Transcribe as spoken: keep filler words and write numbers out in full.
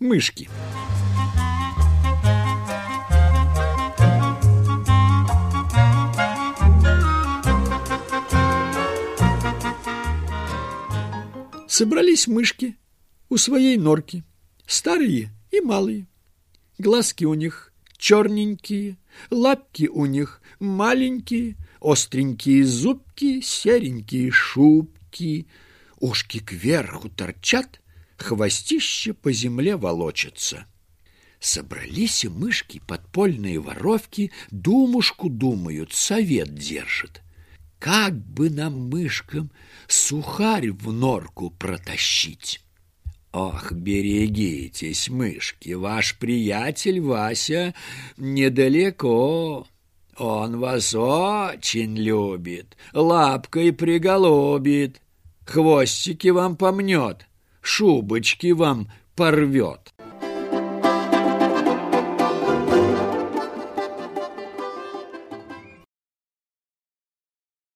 мышки. Собрались мышки у своей норки, старые и малые. Глазки у них черненькие, лапки у них маленькие, остренькие зубки, серенькие шубки, ушки кверху торчат, хвостище по земле волочится. Собрались и мышки, подпольные воровки, думушку думают, совет держат. Как бы нам, мышкам, сухарь в норку протащить? Ох, берегитесь, мышки, ваш приятель Вася недалеко. Он вас очень любит, лапкой приголубит, хвостики вам помнет, шубочки вам порвет.